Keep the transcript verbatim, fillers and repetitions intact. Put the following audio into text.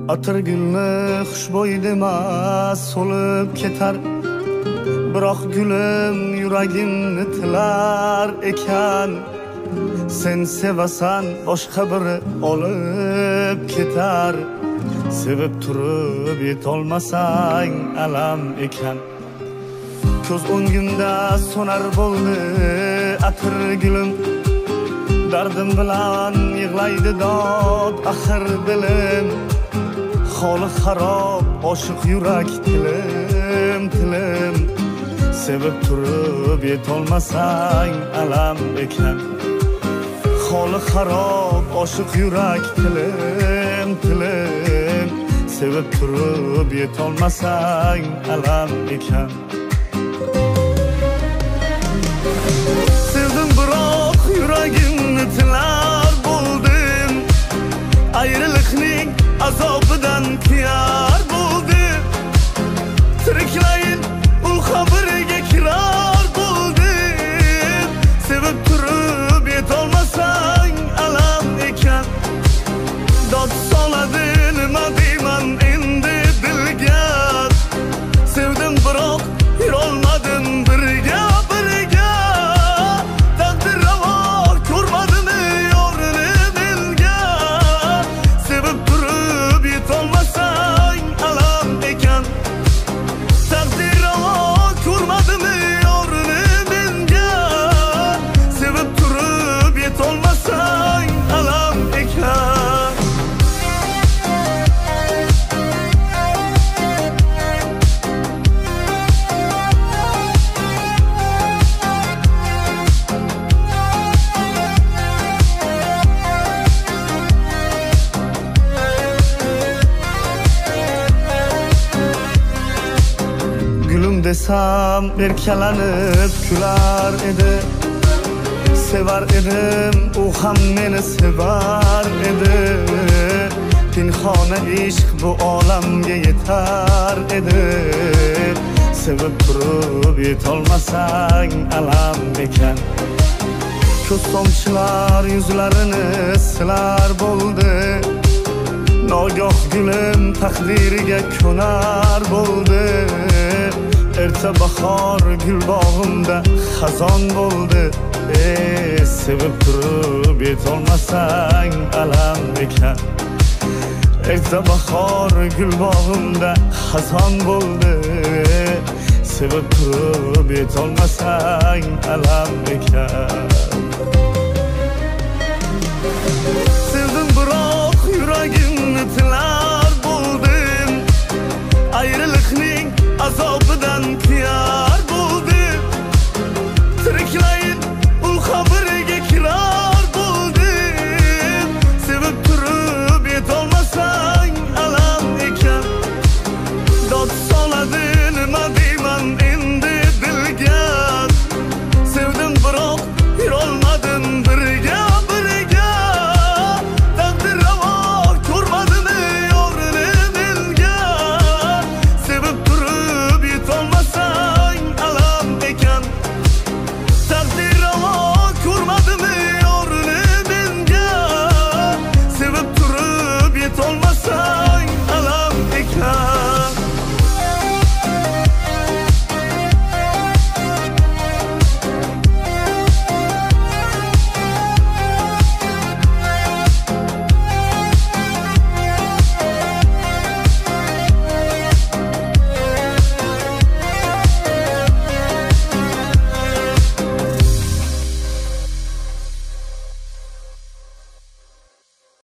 Atirgulni xushbo'y demas so'lib ketar, biroq gulim yuragimni tilar ekan. Sen sevasan boshqa biri olib ketar, sevib turib yetolmasang alam ekan. Ko'z o'ngimda so'nar bo'ldi atirgulim, dardim bilan yig'laydi dod axir dilim. Holi xarob oshiq yurak tilim tilim, sevib turib yetolmasang alam ekan. Holi xarob oshiq yurak tilim tilim, sevib turib yetolmasang alam ekan. Sevdim biroq yuragimni tilar bo'ldim, ayriliqning azobidan kiyar bo'ldim. Tiriklayin u xabariga kirar bo'ldim, sevib turib yetolmasang alam ekan. Dod soladi nima deyman endi dilga, sevdim biroq yurolmadim birga birga. Taqdir ravo ko'rmadimi yo'rini menga, sevib turib yetolmasang alam ekan. Taqdir ravo ko'rmadimi yo'rini menga, sevib turib yetolmasang alam ekan. Gülüm desam erkalanib kular edi, sevar edim u ham meni sevar edi. Pinhona ishq bu olamga yetar edi, sevib turib yetolmasang alam ekan. Ko'z tomchilar yuzlarini silar bo'ldi, nogoh gulim taqdiriga ko'nar bo'ldi. Erta bahor gul bog'imda xazon bo'ldi, ey sevib turib yetolmasang alam ekan. Erta bahor gul bog'imda xazon bo'ldi, sevib turib yetolmasang alam ekan.